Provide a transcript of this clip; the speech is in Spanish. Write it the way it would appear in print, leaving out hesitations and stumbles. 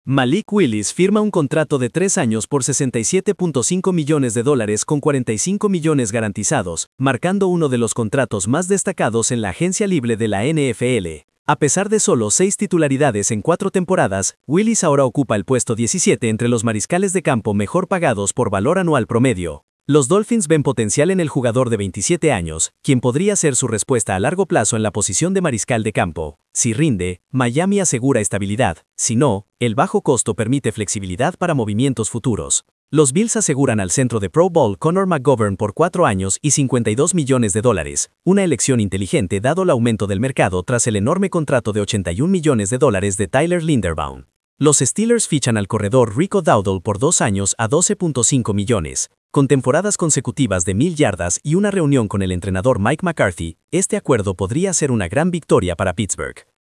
Malik Willis firma un contrato de 3 años por $67.5 millones con 45 millones garantizados, marcando uno de los contratos más destacados en la agencia libre de la NFL. A pesar de solo 6 titularidades en 4 temporadas, Willis ahora ocupa el puesto 17 entre los mariscales de campo mejor pagados por valor anual promedio. Los Dolphins ven potencial en el jugador de 27 años, quien podría ser su respuesta a largo plazo en la posición de mariscal de campo. Si rinde, Miami asegura estabilidad; si no, el bajo costo permite flexibilidad para movimientos futuros. Los Bills aseguran al centro de Pro Bowl Connor McGovern por 4 años y $52 millones, una elección inteligente dado el aumento del mercado tras el enorme contrato de $81 millones de Tyler Linderbaum. Los Steelers fichan al corredor Rico Dowdle por 2 años a $12.5 millones. Con temporadas consecutivas de 1000 yardas y una reunión con el entrenador Mike McCarthy, este acuerdo podría ser una gran victoria para Pittsburgh.